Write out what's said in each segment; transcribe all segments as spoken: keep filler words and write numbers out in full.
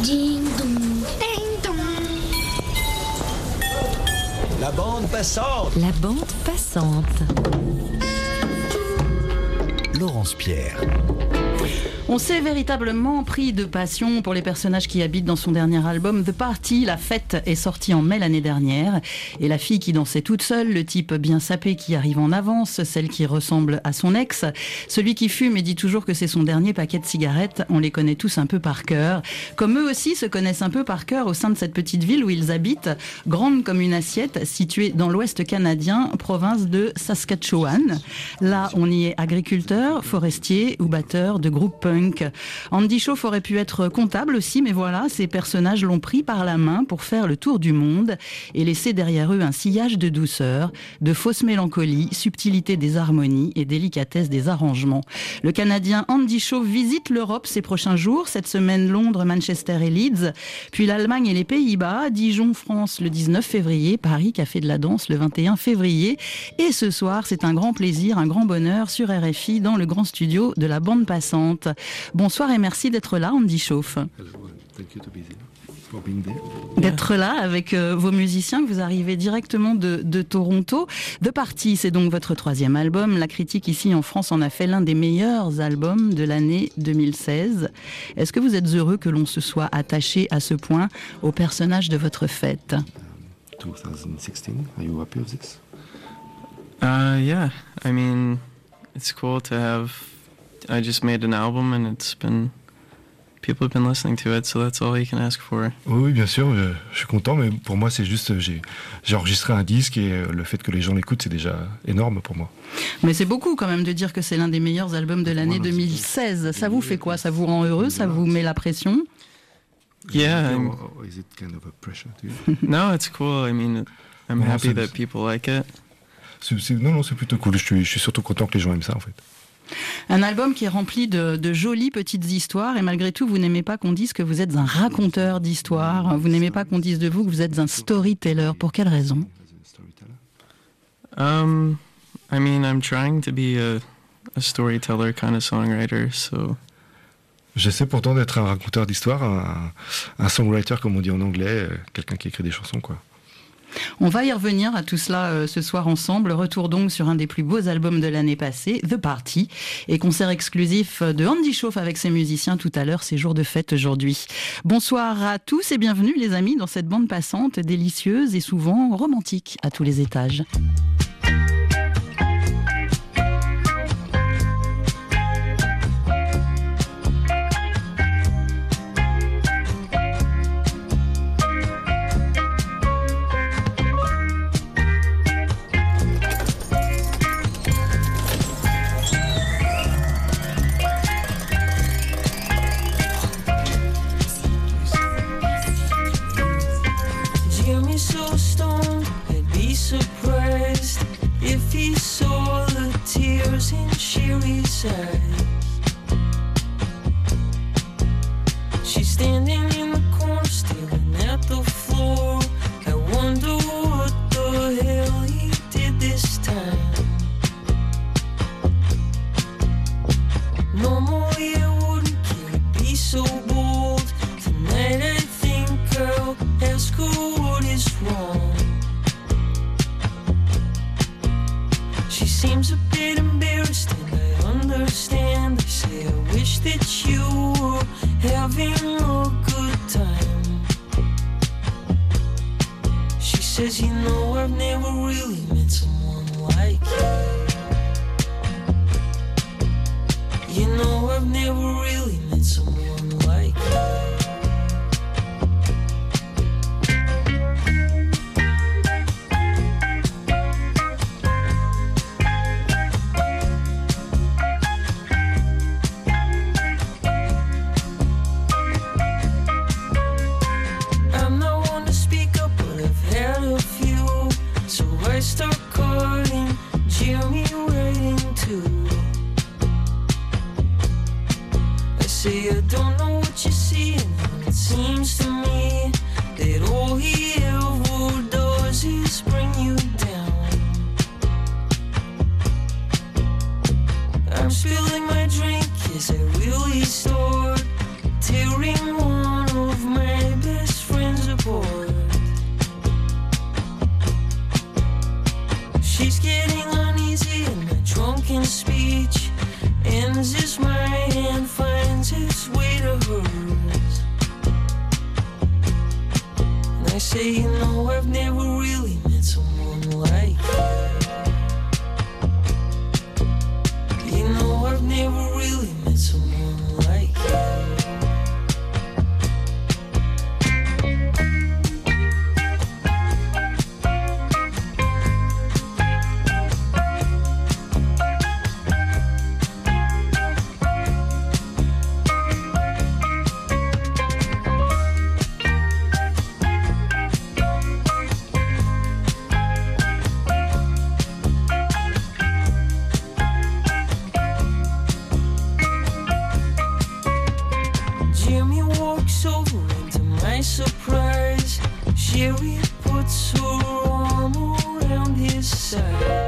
Ding dong, ding dong. La bande passante. La bande passante. Laurence Pierre. On s'est véritablement pris de passion pour les personnages qui habitent dans son dernier album The Party. La fête est sortie en mai l'année dernière. Et la fille qui dansait toute seule, le type bien sapé qui arrive en avance, celle qui ressemble à son ex, celui qui fume et dit toujours que c'est son dernier paquet de cigarettes, on les connaît tous un peu par cœur. Comme eux aussi se connaissent un peu par cœur au sein de cette petite ville où ils habitent, grande comme une assiette, située dans l'ouest canadien, province de Saskatchewan. Là, on y est agriculteur, forestier ou batteur de groupe punk. Andy Shauf aurait pu être comptable aussi, mais voilà, ces personnages l'ont pris par la main pour faire le tour du monde et laisser derrière eux un sillage de douceur, de fausse mélancolie, subtilité des harmonies et délicatesse des arrangements. Le Canadien Andy Shauf visite l'Europe ces prochains jours, cette semaine Londres, Manchester et Leeds, puis l'Allemagne et les Pays-Bas, Dijon, France le dix-neuf février, Paris, Café de la Danse le vingt et un février. Et ce soir, c'est un grand plaisir, un grand bonheur sur R F I dans le grand studio de la bande passante. Bonsoir et merci d'être là, Andy Shauf. D'être là avec euh, vos musiciens, que vous arrivez directement de, de Toronto. The Party, c'est donc votre troisième album. La critique ici en France en a fait l'un des meilleurs albums de l'année deux mille seize. Est-ce que vous êtes heureux que l'on se soit attaché à ce point au personnage de votre fête? twenty sixteen, are you happy with this? Uh, yeah, I mean, it's cool to have. I just made an album and it's been. People have been listening to it, so that's all you can ask for. Oui, bien sûr, je, je suis content, mais pour moi, c'est juste, j'ai, j'ai enregistré un disque et le fait que les gens l'écoutent, c'est déjà énorme pour moi. Mais c'est beaucoup quand même de dire que c'est l'un des meilleurs albums de l'année deux mille seize. Ça vous fait quoi? Ça vous rend heureux? Ça vous met la pression? Yeah. I'm... Is it kind of a pressure to you? No, it's cool. I mean, I'm Non, happy c'est- that people like it. C'est- c'est- non, non, c'est plutôt cool. Je suis, je suis surtout content que les gens aiment ça, en fait. Un album qui est rempli de, de jolies petites histoires et malgré tout, vous n'aimez pas qu'on dise que vous êtes un raconteur d'histoires. Vous n'aimez pas qu'on dise de vous que vous êtes un storyteller. Pour quelle raison? Um, I mean, I'm trying to be a, a storyteller kind of songwriter, so. J'essaie pourtant d'être un raconteur d'histoire, un, un songwriter, comme on dit en anglais, euh, quelqu'un qui écrit des chansons, quoi. On va y revenir à tout cela euh, ce soir ensemble. Retour donc sur un des plus beaux albums de l'année passée, The Party, et concert exclusif de Andy Shauf avec ses musiciens tout à l'heure, c'est jour de fête aujourd'hui. Bonsoir à tous et bienvenue les amis dans cette bande passante délicieuse et souvent romantique à tous les étages. Jimmy so stoned, I'd be surprised if he saw the tears in Sherry's eyes. She's standing in the corner, staring at the floor. I wonder what the hell he did this time. Normally I wouldn't care to be so bold. Tonight I think I'll ask her what is wrong. She seems a bit embarrassed and I understand. I say I wish that you were having a good time. She says, you know, I've never really met someone like you. You know, I've never really met someone like you. I'm not one to speak up, but I've had a few. So I start calling Jimmy right into. I say I don't know what you're seeing, and it seems to me that all he ever does is bring you down. I'm spilling my drink as I really start tearing one of my surprise. Sherry puts her arm around his side.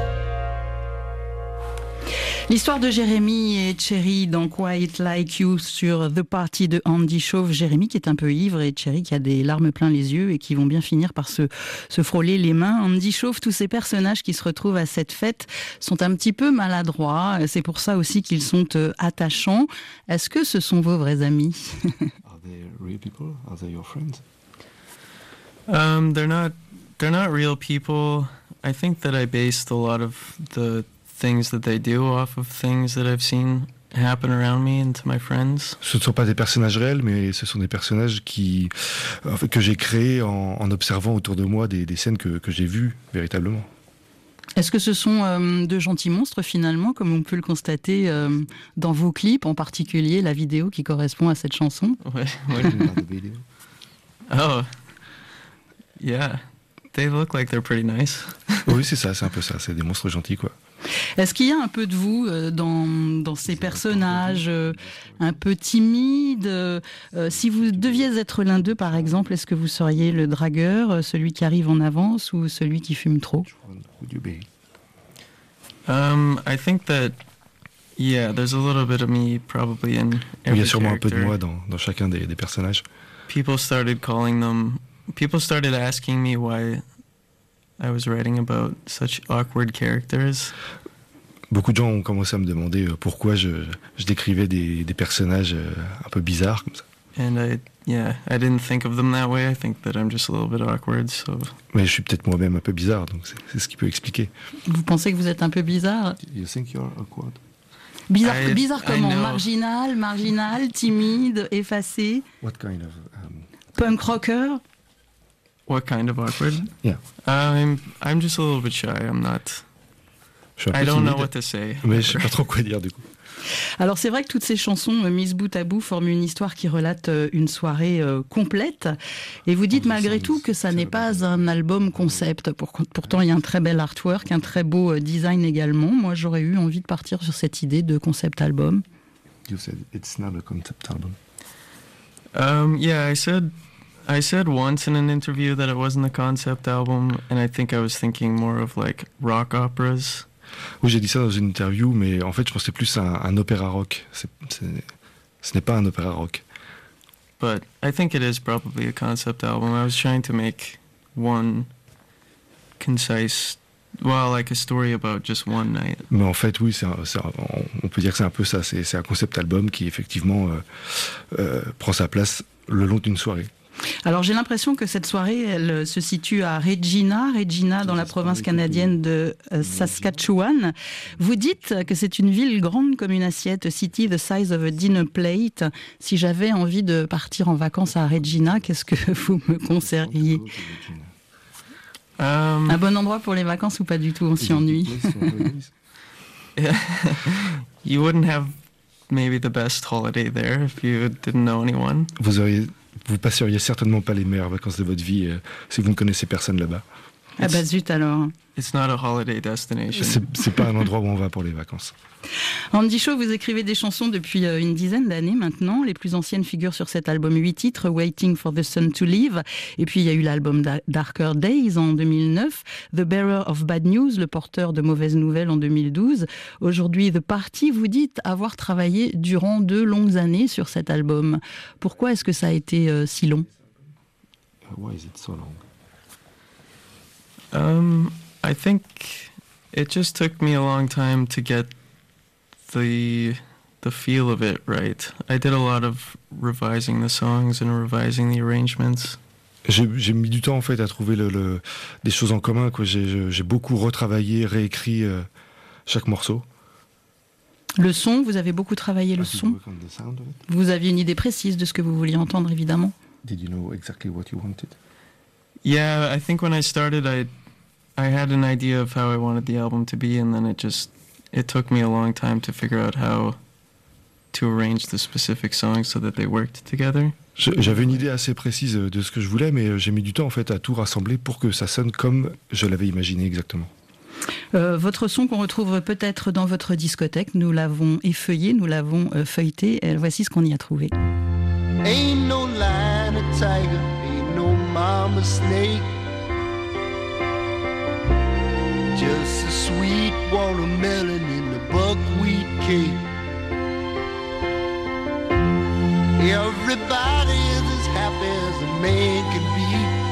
L'histoire de Jérémy et Cherry dans Quiet Like You sur The Party de Andy Chauve. Jérémy qui est un peu ivre et Cherry qui a des larmes plein les yeux et qui vont bien finir par se, se frôler les mains. Andy Chauve, tous ces personnages qui se retrouvent à cette fête sont un petit peu maladroits. C'est pour ça aussi qu'ils sont euh, attachants. Est-ce que ce sont vos vrais amis? Are they real people? Are they your friends? Um, they're not. They're not real people. I think that I based a lot of the things that they do off of things that I've seen happen around me and to my friends. Ce ne sont pas des personnages réels, mais ce sont des personnages qui, en fait, que j'ai créés en, en observant autour de moi des, des scènes que, que j'ai vues véritablement. Est-ce que ce sont euh, de gentils monstres finalement, comme on peut le constater euh, dans vos clips, en particulier la vidéo qui correspond à cette chanson? Ouais, ouais. Oh, yeah. They look like they're pretty nice. Oui, c'est ça, c'est un peu ça. C'est des monstres gentils, quoi. Est-ce qu'il y a un peu de vous euh, dans, dans ces personnages euh, un peu timides euh, si vous deviez être l'un d'eux, par exemple, est-ce que vous seriez le dragueur, euh, celui qui arrive en avance ou celui qui fume trop? Would you be? Um, I think that, yeah, there's a little bit of me probably in every Il y a sûrement un peu de character. moi dans, dans chacun des, des personnages. People started calling them, people started asking me why I was writing about such awkward characters. Beaucoup de gens ont commencé à me demander euh, pourquoi je, je décrivais des, des personnages euh, un peu bizarres comme ça. And I, yeah, I didn't think of them that way. I think that I'm just a little bit awkward, so... Mais je suis peut-être moi-même un peu bizarre, donc c'est, c'est ce qui peut expliquer. Vous pensez que vous êtes un peu bizarre? You think you're awkward? Bizarre, I- bizarre I comment? know. Marginal, marginal, timide, effacé, What kind of... Um, punk rocker? What kind of awkward? Yeah. I'm, I'm just a little bit shy. I'm not... je suis un peu I don't know timide, what to say. mais je sais pas trop quoi dire du coup. Alors c'est vrai que toutes ces chansons euh, mises bout à bout forment une histoire qui relate euh, une soirée euh, complète. Et vous dites malgré tout que ça n'est pas un album concept. Pour- pourtant il y a un très bel artwork, un très beau euh, design également. Moi j'aurais eu envie de partir sur cette idée de concept album. You said it's not a concept album. Um, yeah, I said, I said once in an interview that it wasn't a concept album, and I think I was thinking more of like rock operas. Oui, j'ai dit ça dans une interview, mais en fait je pensais plus à un, un opéra rock. C'est, c'est, ce n'est pas un opéra rock. But I think it is probably a concept album. I was trying to make one concise, well, like a story about just one night. Mais en fait, oui, c'est un- c'est un- on, on peut dire que c'est un peu ça. C'est, c'est un concept album qui effectivement euh, euh, prend sa place le long d'une soirée. Alors j'ai l'impression que cette soirée, elle se situe à Regina, Regina dans la province canadienne de euh, Saskatchewan. Vous dites que c'est une ville grande comme une assiette, city the size of a dinner plate. Si j'avais envie de partir en vacances à Regina, qu'est-ce que vous me conseilleriez? Um, Un bon endroit pour les vacances ou pas du tout? On s'y ennuie. you wouldn't have maybe the best holiday there if you didn't know anyone. Vous auriez, vous passeriez certainement pas les meilleures vacances de votre vie euh, si vous ne connaissez personne là-bas. Ah bah zut alors. It's not a holiday destination. C'est, c'est pas un endroit où on va pour les vacances. Andy Shaw, vous écrivez des chansons depuis euh, une dizaine d'années maintenant. Les plus anciennes figurent sur cet album huit titres, Waiting for the Sun to Leave. Et puis il y a eu l'album Da- Darker Days en deux mille neuf, The Bearer of Bad News, le porteur de mauvaises nouvelles en deux mille douze. Aujourd'hui, The Party, vous dites avoir travaillé durant deux longues années sur cet album. Pourquoi est-ce que ça a été euh, si long? Why is it so long? Um, I think it just took me a long time to get the the feel of it right. I did a lot of revising the songs and revising the arrangements. J'ai, j'ai mis du temps en fait à trouver le, le, des choses en commun. Quoi. J'ai, j'ai beaucoup retravaillé, réécrit euh, chaque morceau. Le son, vous avez beaucoup travaillé le son. Vous aviez une idée précise de ce que vous vouliez entendre, évidemment. Did you know exactly what you wanted? Yeah, I think when I started, I I had an idea of how I wanted the album to be, and then it just it took me a long time to figure out how to arrange the specific songs so that they worked together. Je, j'avais une idée assez précise de ce que je voulais, mais j'ai mis du temps en fait à tout rassembler pour que ça sonne comme je l'avais imaginé exactement. Euh, votre son qu'on retrouve peut-être dans votre discothèque, nous l'avons effeuillé, nous l'avons euh, feuilleté, et voici ce qu'on y a trouvé. Ain't no lion, a tiger, ain't no mama snake, just a sweet watermelon in the buckwheat cake. Everybody is as happy as a man can be.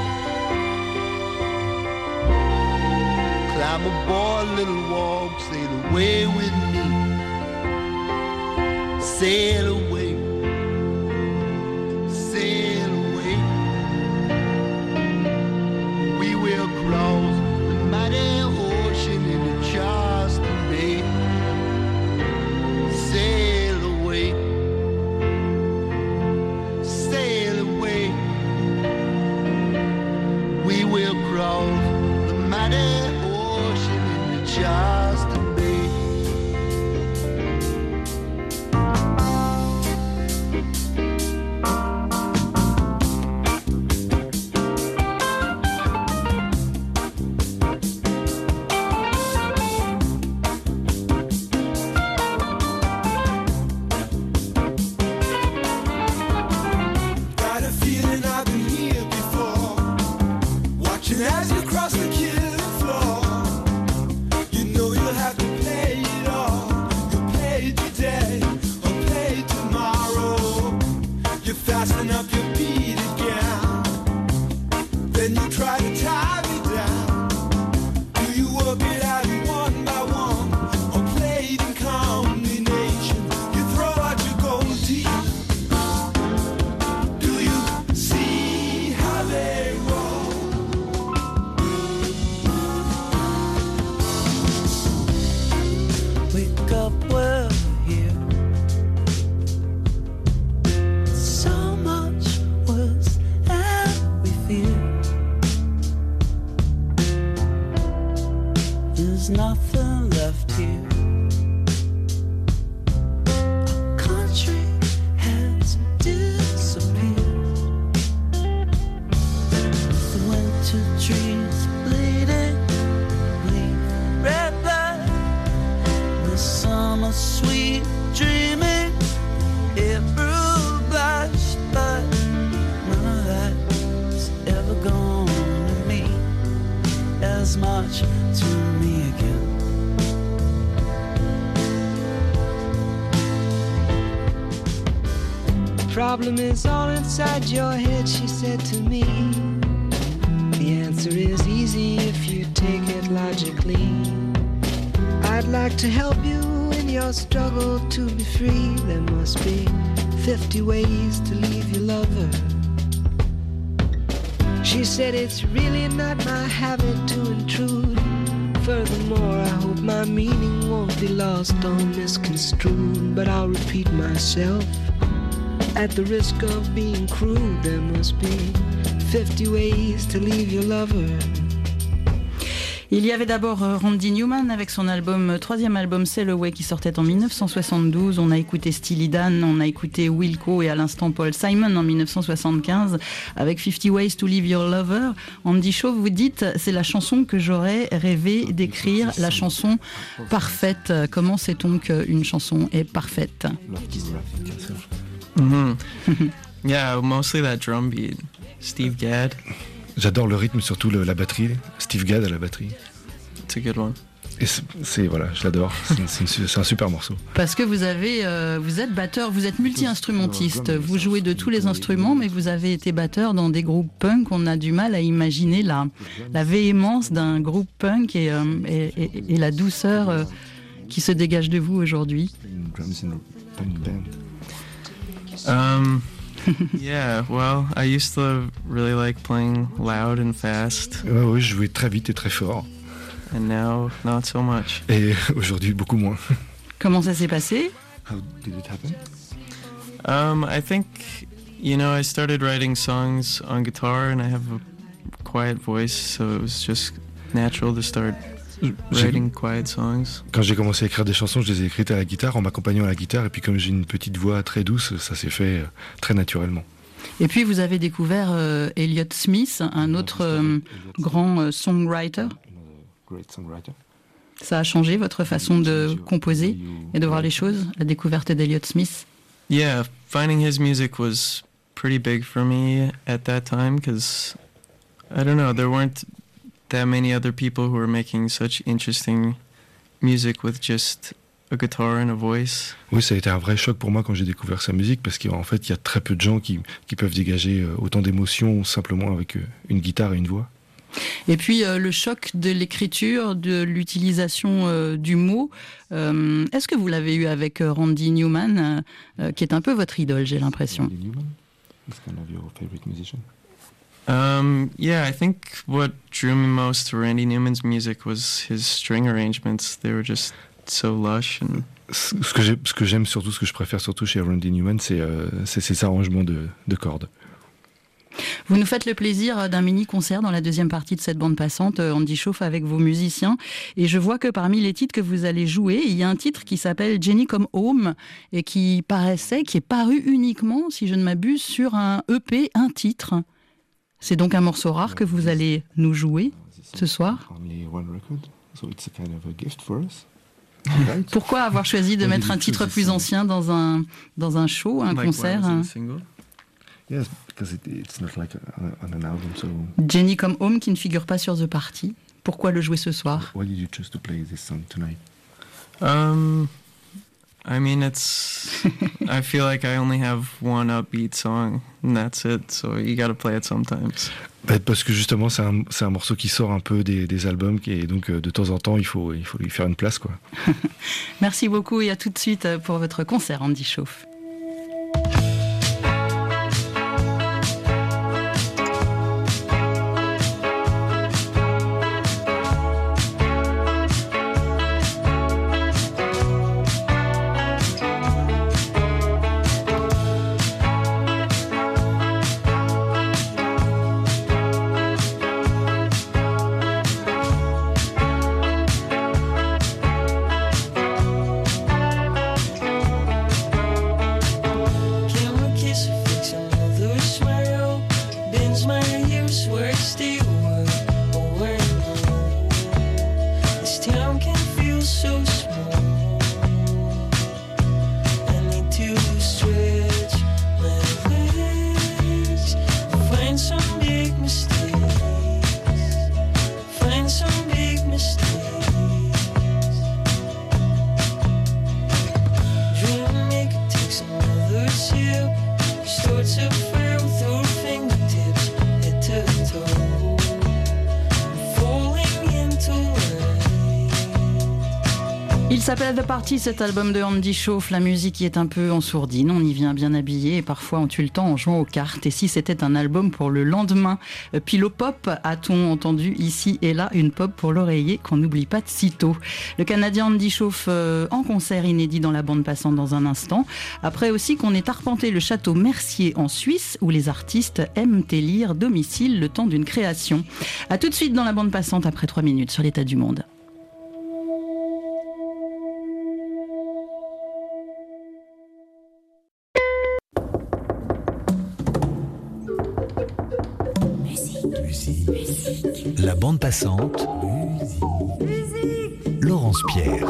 Climb aboard, little walk, sail away with me. Sail away, sail away. We will cross the mighty ocean in the Charleston Bay. Sail away, sail away. We will cross the mighty ocean in the Charleston Bay. Got a feeling I've been here before. Watching as you cross the killing floor. You know you'll have to pay it all. You'll pay it today or pay it tomorrow. You fasten up your beat again. Then you try to tie me down. Do you work it out one by one or play it in combination? You throw out your gold teeth. Do you see how they roll? Wake up, we're here. So much worse than we fear. There's nothing left here. Our country has disappeared. The winter trees bleeding, leave red blood. The summer sweet dreaming, April blush, but none of that's ever gonna mean as much to me again. The problem is all inside your head, she said to me. The answer is easy if you take it logically. I'd like to help you in your struggle to be free. There must be fifty ways to leave your lover. She said it's really not my habit to intrude. Furthermore, I hope my meaning won't be lost or misconstrued. But I'll repeat myself. At the risk of being crude, there must be fifty ways to leave your lover. Il y avait d'abord euh, Randy Newman avec son album, euh, troisième album Sail Away qui sortait en dix-neuf cent soixante-douze. On a écouté Steely Dan, on a écouté Wilco et à l'instant Paul Simon en dix-neuf cent soixante-quinze avec fifty Ways to Leave Your Lover. Andy Shaw, vous dites, c'est la chanson que j'aurais rêvé d'écrire, la chanson parfaite. Comment sait-on qu'une chanson est parfaite? Mm-hmm. Yeah, mostly that drum beat. Steve Gadd. J'adore le rythme, surtout le, la batterie. Steve Gadd à la batterie. It's a good one. Et c'est, c'est voilà, je l'adore. C'est, c'est, une, c'est un super morceau. Parce que vous avez, euh, vous êtes batteur, vous êtes multi-instrumentiste. Vous jouez de tous les instruments, mais vous avez été batteur dans des groupes punk. On a du mal à imaginer la, la véhémence d'un groupe punk et, euh, et, et, et la douceur euh, qui se dégage de vous aujourd'hui. Um, yeah, well, I used to really like playing loud and fast. Ouais, ouais, je jouais très vite et très fort. And now, not so much. Et aujourd'hui, beaucoup moins. Comment ça s'est passé? How did it happen? Um, I think, you know, I started writing songs on guitar and I have a quiet voice, so it was just natural to start writing quiet songs. Quand j'ai commencé à écrire des chansons, je les ai écrites à la guitare, en m'accompagnant à la guitare, et puis comme j'ai une petite voix très douce, ça s'est fait euh, très naturellement. Et puis vous avez découvert euh, Elliott Smith, un autre euh, grand euh, songwriter. Ça a changé votre façon de composer et de voir les choses, la découverte d'Elliott Smith? Yeah, finding his music was pretty big for me at that time because, I don't know, there weren't that many other people who were making such interesting music with just a guitar and a voice. Oui, ça a été un vrai choc pour moi quand j'ai découvert sa musique parce qu'en fait, il y a très peu de gens qui, qui peuvent dégager autant d'émotions simplement avec une guitare et une voix. Et puis euh, le choc de l'écriture, de l'utilisation euh, du mot, euh, est-ce que vous l'avez eu avec euh, Randy Newman, euh, qui est un peu votre idole, j'ai l'impression. Randy Newman, is kind of your favorite musician? Um, yeah, I think what drew me most to Randy Newman's music was his string arrangements. They were just so lush and... Ce que, j'ai, ce que j'aime surtout, ce que je préfère surtout chez Randy Newman, c'est, euh, c'est ses arrangements de, de cordes. Vous nous faites le plaisir d'un mini-concert dans la deuxième partie de cette bande passante, Andy Shauf, avec vos musiciens. Et je vois que parmi les titres que vous allez jouer, il y a un titre qui s'appelle Jenny Come Home et qui paraissait, qui est paru uniquement, si je ne m'abuse, sur un E P, un titre. C'est donc un morceau rare que vous allez nous jouer ce soir. Pourquoi avoir choisi de mettre un titre plus ancien dans un, dans un show, un concert? Yes, because it, it's not like a, on an album, so... Jenny Come Home qui ne figure pas sur The Party. Pourquoi le jouer ce soir? Why did you choose to play this song tonight? Um, I mean, it's... I feel like I only have one upbeat song, and that's it, so you gotta play it sometimes. Bah, parce que justement, c'est un, c'est un morceau qui sort un peu des, des albums, et donc de temps en temps, il faut, il faut lui faire une place, quoi. Merci beaucoup, et à tout de suite pour votre concert, Andy Shauf. Il s'appelle The Party, cet album de Andy Shauf. La musique y est un peu en sourdine, on y vient bien habillé et parfois on tue le temps en jouant aux cartes. Et si c'était un album pour le lendemain, Pilopop, a-t-on entendu ici et là une pop pour l'oreiller qu'on n'oublie pas de sitôt. Le Canadien Andy Shauf euh, en concert inédit dans la bande passante dans un instant. Après aussi qu'on ait arpenté le château Mercier en Suisse où les artistes aiment élire domicile le temps d'une création. A tout de suite dans la bande passante après trois minutes sur l'état du monde. La bande passante. Musique. Laurence Pierre.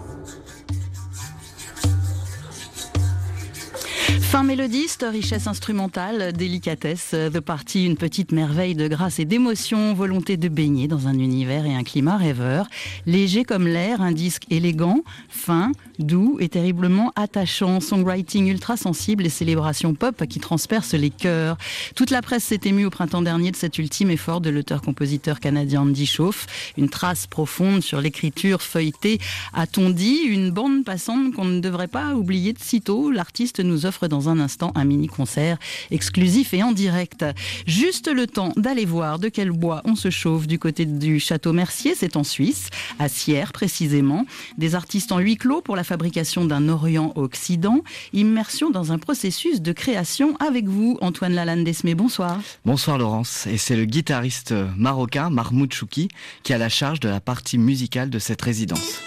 Fin mélodiste, richesse instrumentale, délicatesse, The Party, une petite merveille de grâce et d'émotion, volonté de baigner dans un univers et un climat rêveur, léger comme l'air, un disque élégant, fin, doux et terriblement attachant, songwriting ultra sensible et célébration pop qui transperce les cœurs. Toute la presse s'est émue au printemps dernier de cet ultime effort de l'auteur-compositeur canadien Andy Shauf, une trace profonde sur l'écriture feuilletée, a-t-on dit, une bande passante qu'on ne devrait pas oublier de sitôt. L'artiste nous offre dans un instant un mini-concert exclusif et en direct. Juste le temps d'aller voir de quel bois on se chauffe du côté du château Mercier, c'est en Suisse, à Sierre précisément. Des artistes en huis clos pour la fabrication d'un Orient-Occident. Immersion dans un processus de création avec vous, Antoine Lalanne-Desmé. Bonsoir. Bonsoir Laurence. Et c'est le guitariste marocain Mahmoud Chouki qui a la charge de la partie musicale de cette résidence.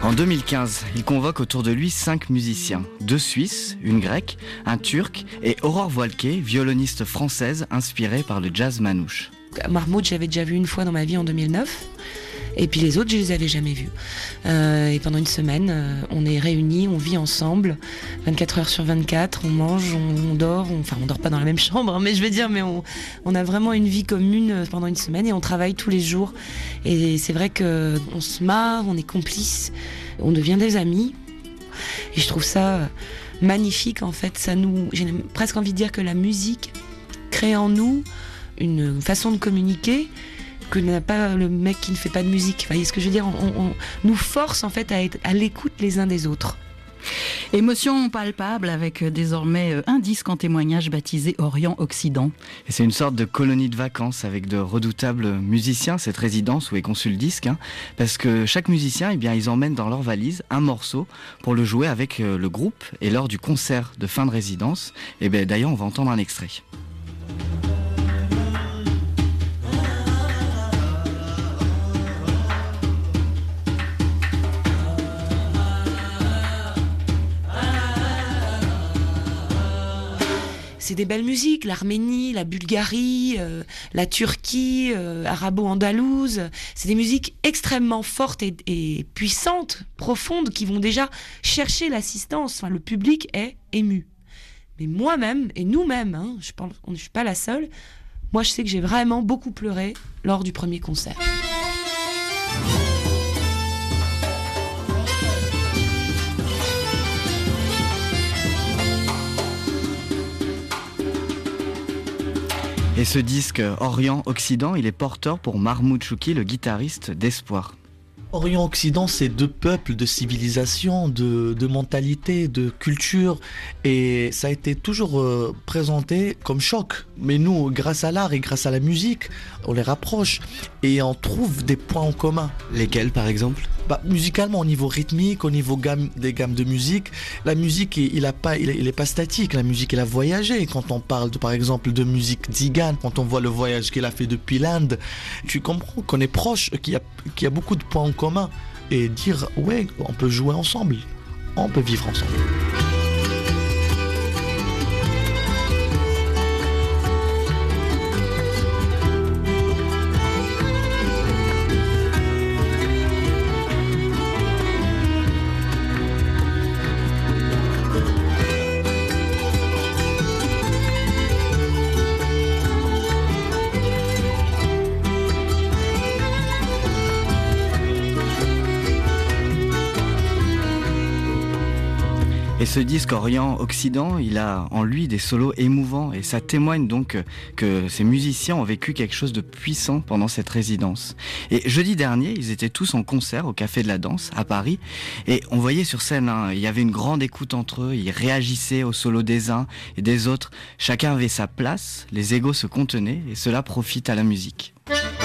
En deux mille quinze, il convoque autour de lui cinq musiciens, deux Suisses, une Grecque, un Turc et Aurore Voilquet, violoniste française inspirée par le jazz manouche. Mahmoud, j'avais déjà vu une fois dans ma vie en deux mille neuf. Et puis les autres, je les avais jamais vus. Euh, et pendant une semaine, euh, on est réunis, on vit ensemble, vingt-quatre heures sur vingt-quatre, on mange, on, on dort, on, enfin on dort pas dans la même chambre, hein, mais je veux dire, mais on, on a vraiment une vie commune pendant une semaine et on travaille tous les jours. Et c'est vrai que on se marre, on est complices, on devient des amis. Et je trouve ça magnifique en fait. Ça nous, j'ai presque envie de dire que la musique crée en nous une façon de communiquer que n'a pas le mec qui ne fait pas de musique. Vous voyez ce que je veux dire, on, on nous force en fait à être à l'écoute les uns des autres. Émotion palpable avec désormais un disque en témoignage baptisé Orient-Occident. Et c'est une sorte de colonie de vacances avec de redoutables musiciens, cette résidence où est conçu le disque, hein, parce que chaque musicien, eh bien, ils emmènent dans leur valise un morceau pour le jouer avec le groupe. Et lors du concert de fin de résidence, eh bien, d'ailleurs on va entendre un extrait. C'est des belles musiques, l'Arménie, la Bulgarie, euh, la Turquie, euh, arabo-andalouse. C'est des musiques extrêmement fortes et, et puissantes, profondes, qui vont déjà chercher l'assistance. Enfin, le public est ému. Mais moi-même, et nous-mêmes, hein, je pense, je ne suis pas la seule, moi je sais que j'ai vraiment beaucoup pleuré lors du premier concert. Et ce disque Orient-Occident, il est porteur pour Mahmoud Chouki, le guitariste d'Espoir. Orient-Occident, c'est deux peuples, de civilisation, de, de mentalité, de culture, et ça a été toujours euh, présenté comme choc. Mais nous, grâce à l'art et grâce à la musique, on les rapproche et on trouve des points en commun. Lesquels, par exemple ? Bah, musicalement, au niveau rythmique, au niveau gamme, des gammes de musique, la musique, il est pas, il est, il est pas statique. La musique, elle a voyagé. Quand on parle, de, par exemple, de musique tzigane, quand on voit le voyage qu'il a fait depuis l'Inde, tu comprends qu'on est proche, qu'il y a, qu'il y a beaucoup de points en commun. Et dire, ouais, on peut jouer ensemble, on peut vivre ensemble. Et ce disque Orient-Occident, il a en lui des solos émouvants et ça témoigne donc que ces musiciens ont vécu quelque chose de puissant pendant cette résidence. Et jeudi dernier, ils étaient tous en concert au Café de la Danse à Paris et on voyait sur scène, hein, il y avait une grande écoute entre eux, ils réagissaient aux solos des uns et des autres. Chacun avait sa place, les égos se contenaient et cela profite à la musique.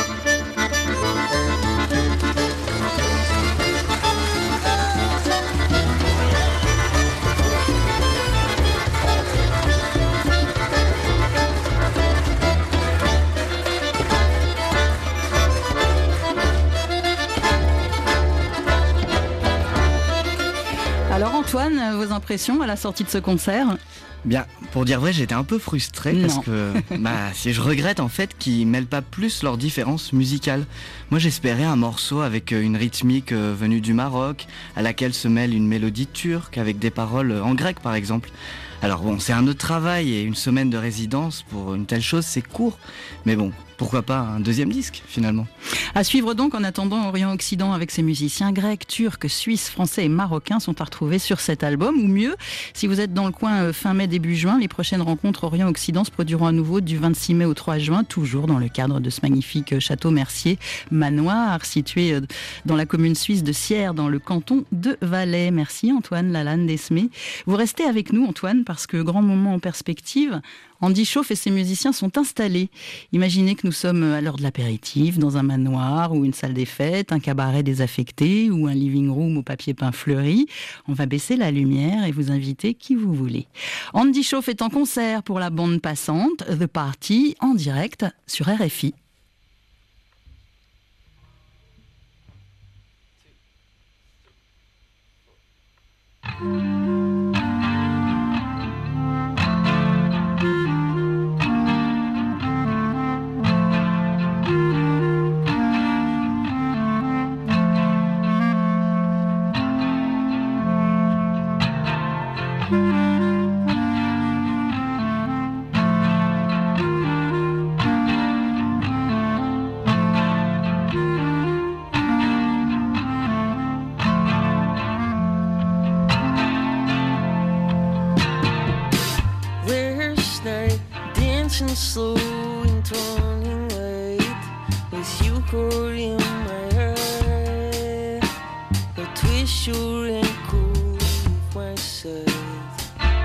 Alors Antoine, vos impressions à la sortie de ce concert ? Bien, pour dire vrai, j'étais un peu frustré non. parce que bah, si je regrette en fait qu'ils mêlent pas plus leurs différences musicales. Moi j'espérais un morceau avec une rythmique euh, venue du Maroc, à laquelle se mêle une mélodie turque avec des paroles en grec par exemple. Alors bon, c'est un autre travail et une semaine de résidence pour une telle chose, c'est court. Mais bon, pourquoi pas un deuxième disque finalement. À suivre donc en attendant Orient-Occident avec ses musiciens grecs, turcs, suisses, français et marocains sont à retrouver sur cet album. Ou mieux, si vous êtes dans le coin fin mai, début juin, les prochaines rencontres Orient-Occident se produiront à nouveau du vingt-six mai au trois juin, toujours dans le cadre de ce magnifique château Mercier manoir situé dans la commune suisse de Sierre, dans le canton de Valais. Merci Antoine Lalanne d'Esmé. Vous restez avec nous Antoine parce que grand moment en perspective, Andy Schauff et ses musiciens sont installés. Imaginez que nous sommes à l'heure de l'apéritif, dans un manoir ou une salle des fêtes, un cabaret désaffecté ou un living room au papier peint fleuri. On va baisser la lumière et vous inviter qui vous voulez. Andy Schauff est en concert pour la bande passante, The Party, en direct sur R F I. Last night, dancing slow and turning late, with you caught in my hair. I twist your ankle with my side.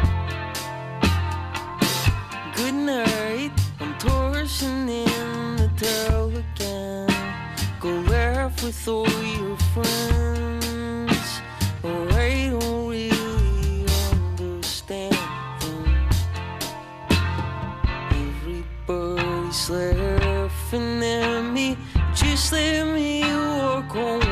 Good night, I'm tossing in the towel again. Go laugh with all your friends. Oh, I don't really understand them. Everybody's laughing at me. Just let me walk home.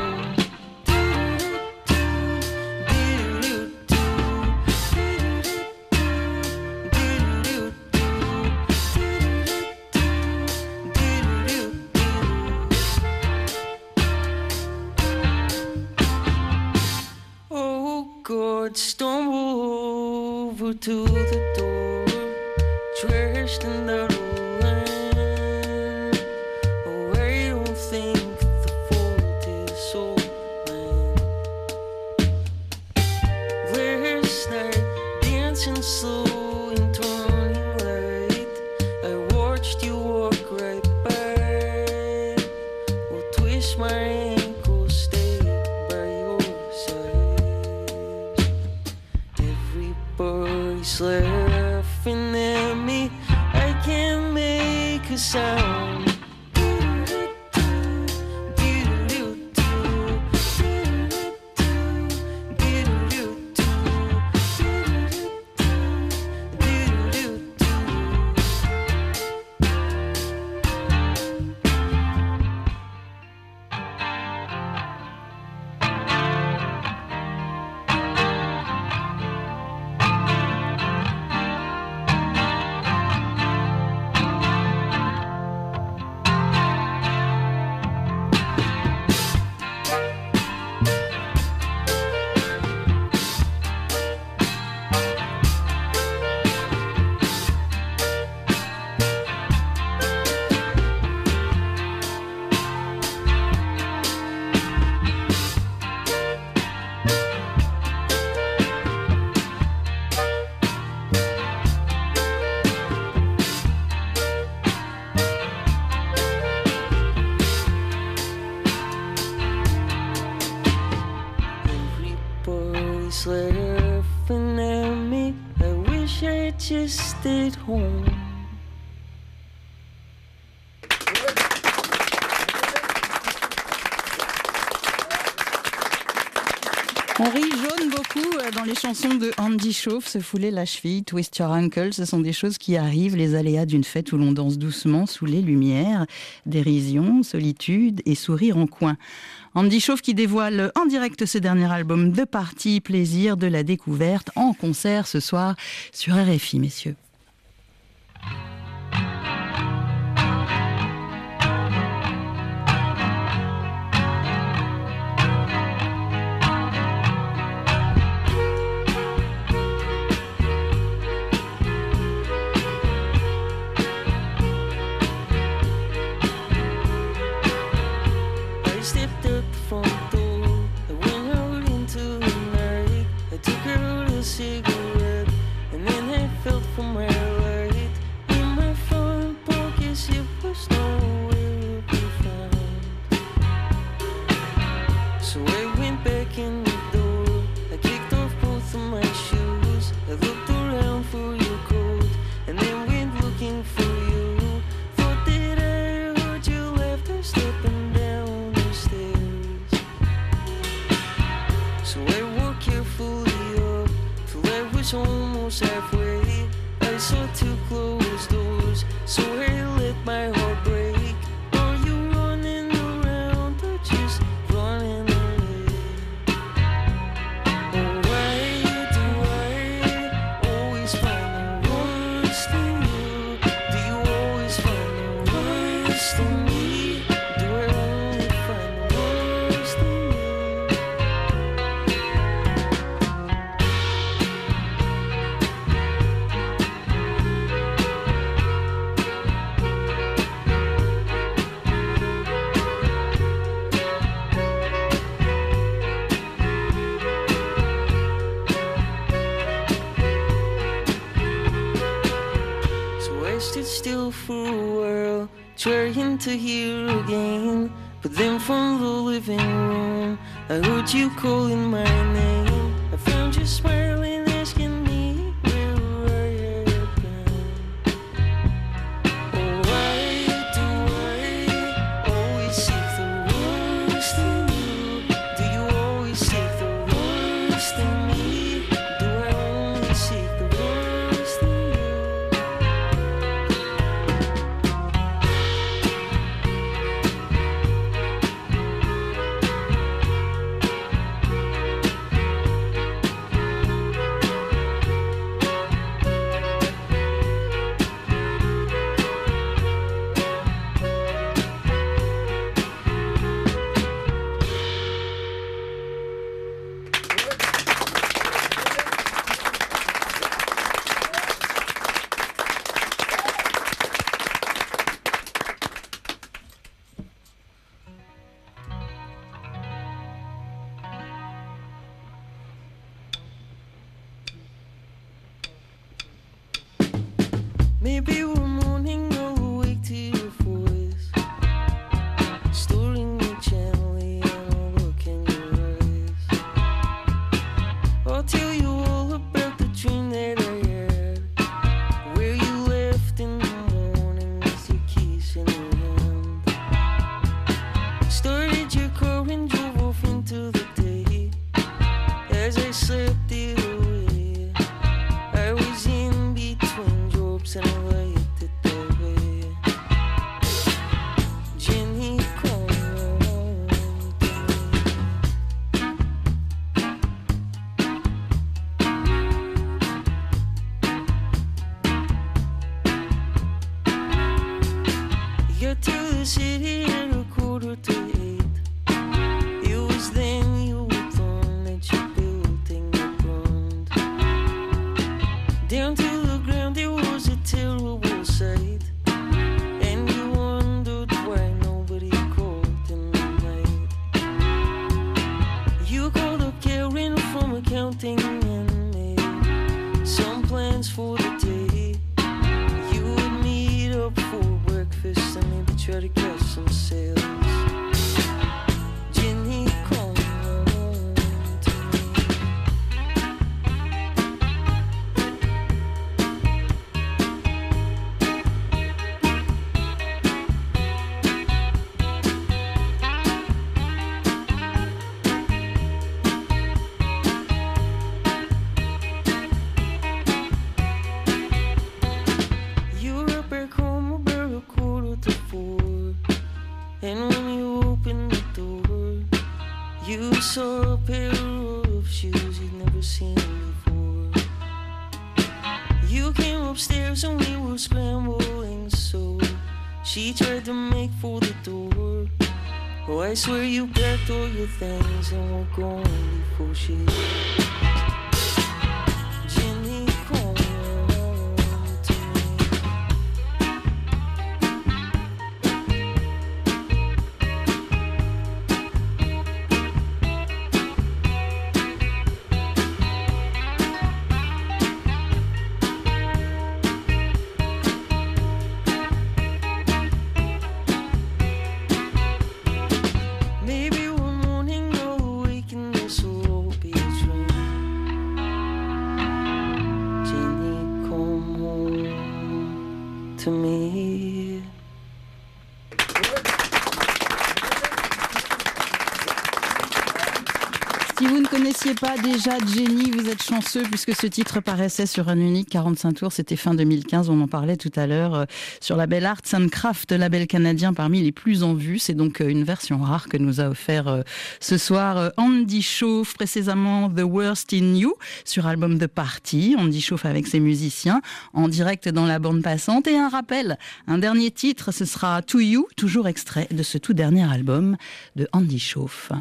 God, stumble over to the door, trashed in the line. Oh, I don't think the fault is all mine. Last night, dancing slow and turning late, I watched you walk right by. Oh, twist my ankle, stay by your side. Everybody's laughing at me. I can't make a sound. Everybody's laughing at me. I wish I just stayed home. On rit jaune beaucoup dans les chansons de Andy Shauf, se fouler la cheville, twist your ankle, ce sont des choses qui arrivent, les aléas d'une fête où l'on danse doucement sous les lumières, dérision, solitude et sourire en coin. Andy Shauf qui dévoile en direct ce dernier album The Party, plaisir de la découverte en concert ce soir sur R F I, messieurs. Cigarette, and then I felt for my light in my phone pockets. It was nowhere to be found. So I went back in the door. I kicked off both of my shoes. I looked around for your coat, and then went looking for you. Thought that I heard you laughter stepping down the stairs. So I walked carefully. Was almost halfway. I saw two closed doors, so I let my heart break. Are you running around or just running away? Oh, why for a while, trying to hear again. But then from the living room, I heard you calling my name. I found you smiling, asking me where I had been. Oh, why do I always seek the worst in you? Do you always seek the worst in me? Do I only seek the worst in you? Maybe one morning I'll awake to your voice, storing me gently and I'll look in your eyes. I'll tell you all about the dream that I had, where you left in the morning with your keys in your hand. Started your car and drove off into the day. As I slept it away, I was in between jobs and I liked it that way. Jenny, come home to me. Got to the city at a quarter to eight. It was then you were done that your building had burned down to the ground. It was a terrible sight, and you wondered why nobody called in the night. You called up Karen from accounting and made some plans for the day. You would meet up for breakfast and maybe try to catch some sales. Jenny, come home to me. You were back home about a quarter to four, and when you opened the door, you saw a pair of shoes you'd never seen before. You came upstairs and we were scrambling, so she tried to make for the door. Oh, I swear you packed all your things and were gone before she. Jenny, come home to me. Maybe one morning I'll awaken, this will all be a dream. Jenny, come home to me. Si vous ne connaissiez pas déjà Jenny, vous êtes chanceux puisque ce titre paraissait sur un unique quarante-cinq tours. C'était fin deux mille quinze, on en parlait tout à l'heure, euh, sur la label Arts and Craft, label canadien parmi les plus en vue. C'est donc euh, une version rare que nous a offert euh, ce soir euh, Andy Shauf, précisément The Worst in You, sur album The Party. Andy Shauf avec ses musiciens en direct dans la bande passante. Et un rappel, un dernier titre, ce sera To You, toujours extrait de ce tout dernier album de Andy Shauf.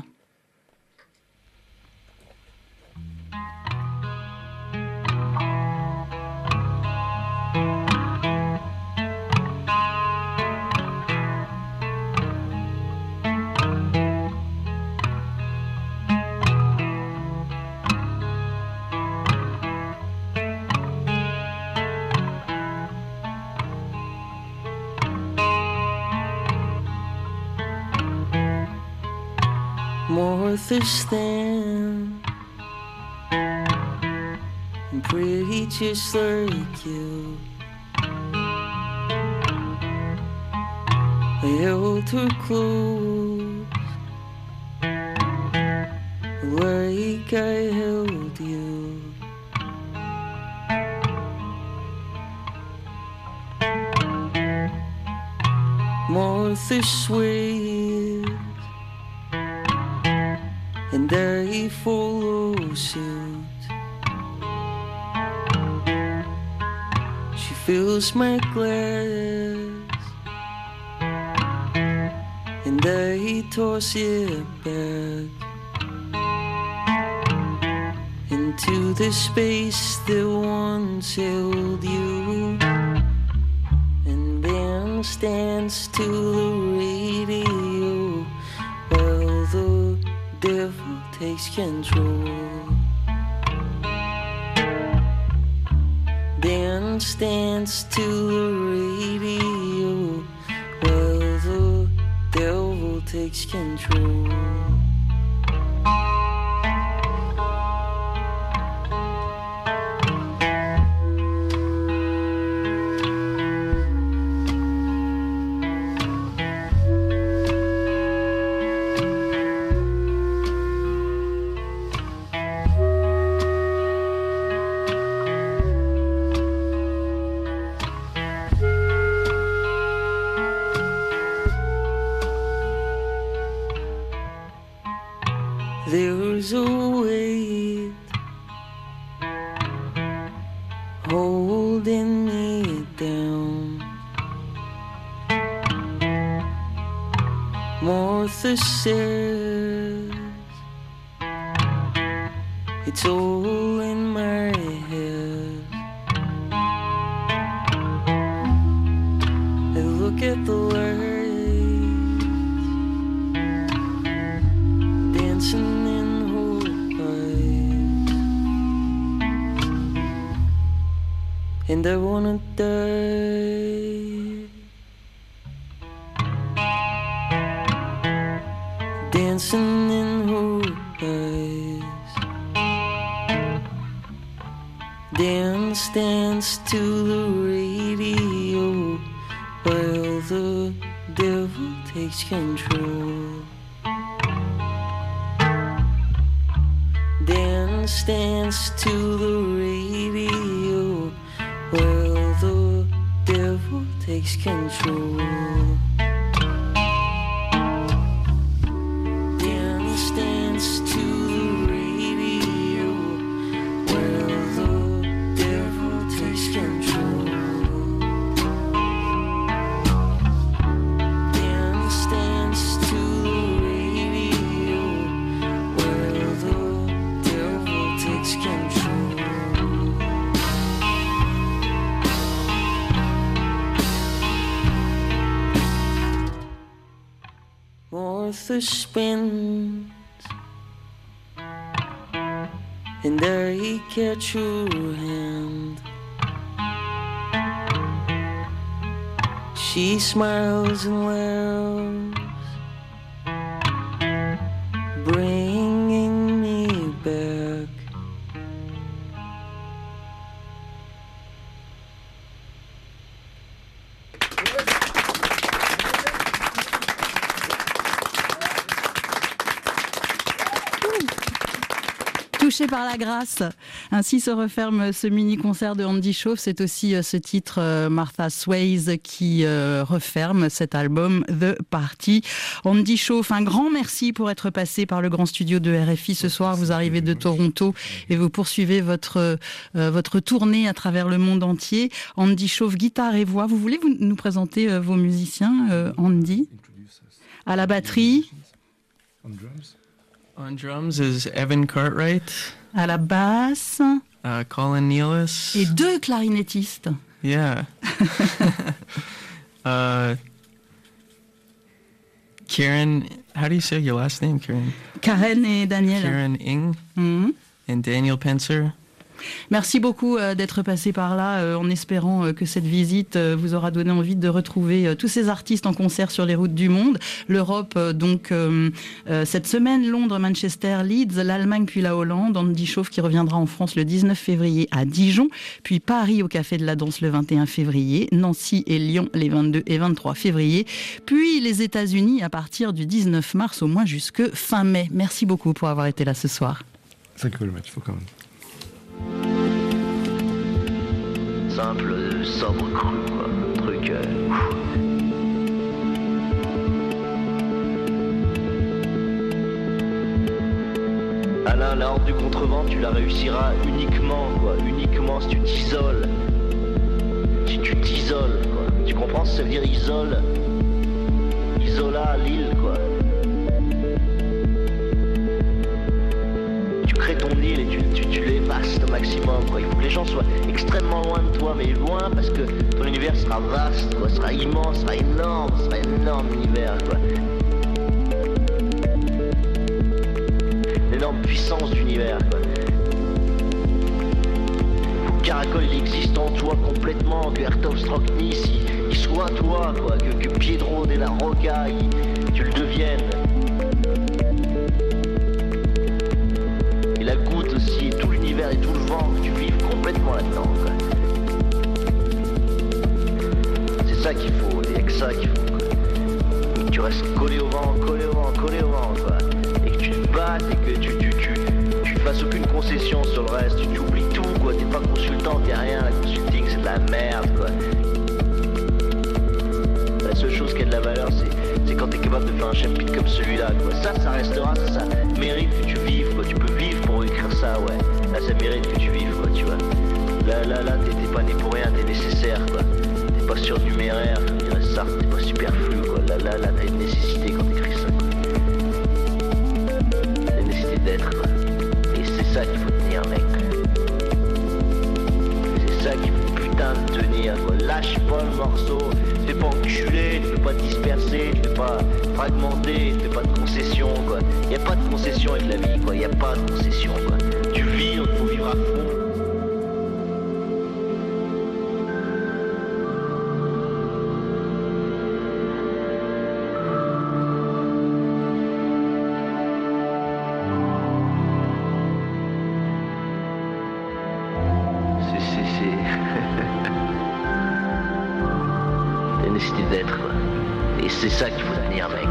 Martha's thin and pretty just like you. I held her close like I held you. Martha swayed and I follow suit. She fills my glass and I toss it back into the space that once held you, and then stands to the radio while the devil takes control. Dan stands to the radio while the devil takes control. There's a weight holding me down. Martha says it's all in my head. I look at the lights dancing in and I wanna die, dancing in her eyes. Dan stands to the radio while the devil takes control. Dan stands to the radio while the devil takes control. Dan stands to the radio while the devil takes control. Dan stands to the radio while the devil takes control. Martha spins and I catch her hand. She smiles and laughs, bringing me back. Touché par la grâce. Ainsi se referme ce mini-concert de Andy Shauf. C'est aussi ce titre euh, Martha Sways qui euh, referme cet album The Party. Andy Shauf, un grand merci pour être passé par le grand studio de R F I ce soir. Vous arrivez de Toronto et vous poursuivez votre, euh, votre tournée à travers le monde entier. Andy Shauf, guitare et voix. Vous voulez vous, nous présenter euh, vos musiciens, euh, Andy? À la batterie. On drums. On drums is Evan Cartwright. À la basse. Uh, Colin Nealis. Et deux clarinettistes. Yeah. uh, Karen, how do you say your last name, Karen? Karen et Daniel. Karen Ing. Mm-hmm. And Daniel Pencer. Merci beaucoup euh, d'être passé par là, euh, en espérant euh, que cette visite euh, vous aura donné envie de retrouver euh, tous ces artistes en concert sur les routes du monde. L'Europe, euh, donc, euh, euh, cette semaine, Londres, Manchester, Leeds, l'Allemagne, puis la Hollande. Andy Chauve qui reviendra en France le dix-neuf février à Dijon, puis Paris au Café de la Danse le vingt et un février, Nancy et Lyon les vingt-deux et vingt-trois février, puis les États-Unis à partir du dix-neuf mars au moins jusque fin mai. Merci beaucoup pour avoir été là ce soir. Thank you very much, faut quand même. Simple, sobre, cru, quoi. Un truc. Euh... Alain, la horde du contrevent, tu la réussiras uniquement, quoi. Uniquement si tu t'isoles. Si tu t'isoles, quoi. Tu comprends ce que ça veut dire isole? Isola, l'île, quoi. Tu crées ton île et tu, tu, tu l'évastes au maximum, quoi. Il faut que les gens soient extrêmement loin de toi, mais loin parce que ton univers sera vaste, quoi. Sera immense, sera énorme, sera un énorme univers, quoi. L'énorme puissance d'univers, quoi. Faut que Caracol il existe en toi complètement, que Hertog Strocknis il, il soit toi, quoi. Que, que Piedro de la Rocca il, tu le deviennes. Et la goutte aussi, et tout l'univers et tout le vent, que tu vives complètement là-dedans, quoi. C'est ça qu'il faut, il n'y a que ça qu'il faut, quoi. Et que tu restes collé au vent, collé au vent, collé au vent, quoi. Et que tu te battes et que tu, tu, tu, tu fasses aucune concession sur le reste, tu, tu oublies tout, quoi. T'es pas consultant, t'es rien, la consulting c'est de la merde, quoi. La seule chose qui a de la valeur, c'est, c'est quand t'es capable de faire un chapitre comme celui-là, quoi. Ça, ça restera, ça, ça mérite que tu vives, quoi. Tu peux vivre pour écrire ça, ouais. Là, ça mérite que tu vives, quoi, tu vois. Là, là, là, t'es, t'es pas né pour rien, t'es nécessaire, quoi. T'es pas surnuméraire, comme dirait Sartre, t'es pas superflu, quoi. Là, là, là, t'as une nécessité quand t'écris ça, quoi. T'as une nécessité d'être, quoi. Et c'est ça qu'il faut tenir, mec. C'est ça qu'il faut putain de tenir, quoi. Lâche pas le morceau. Tu fais pas enculer, tu fais pas disperser, tu fais pas fragmenter, tu fais pas de concession, quoi. Y a pas de concession avec la vie, quoi. Y a pas de concession, quoi. Tu vis, il faut vivre à fond. D'être, quoi. Et c'est ça qu'il faut tenir, mec.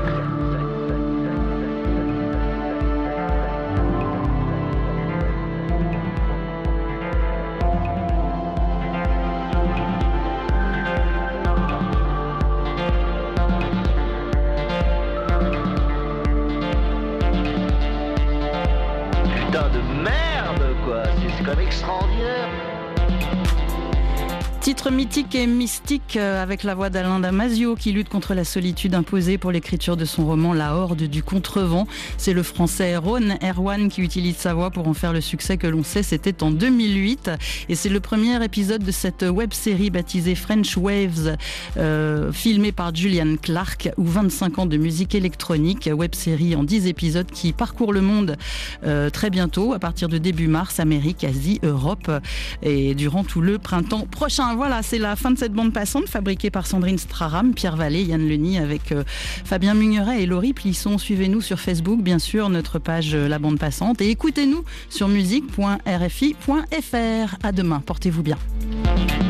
Putain de merde, quoi. C'est, c'est quand même extraordinaire. Titre mythique et mystique avec la voix d'Alain Damasio qui lutte contre la solitude imposée pour l'écriture de son roman La Horde du Contrevent. C'est le français Ron Erwan qui utilise sa voix pour en faire le succès que l'on sait, c'était en deux mille huit. Et c'est le premier épisode de cette web-série baptisée French Waves, euh, filmée par Julian Clark, ou vingt-cinq ans de musique électronique, web-série en dix épisodes qui parcourt le monde euh, très bientôt, à partir de début mars, Amérique, Asie, Europe, et durant tout le printemps prochain. Voilà, c'est la fin de cette bande passante fabriquée par Sandrine Straram, Pierre Vallée, Yann Leny avec euh, Fabien Mugneret et Laurie Plisson. Suivez-nous sur Facebook, bien sûr, notre page euh, La Bande Passante, et écoutez-nous sur musique point r f i point f r. À demain, portez-vous bien.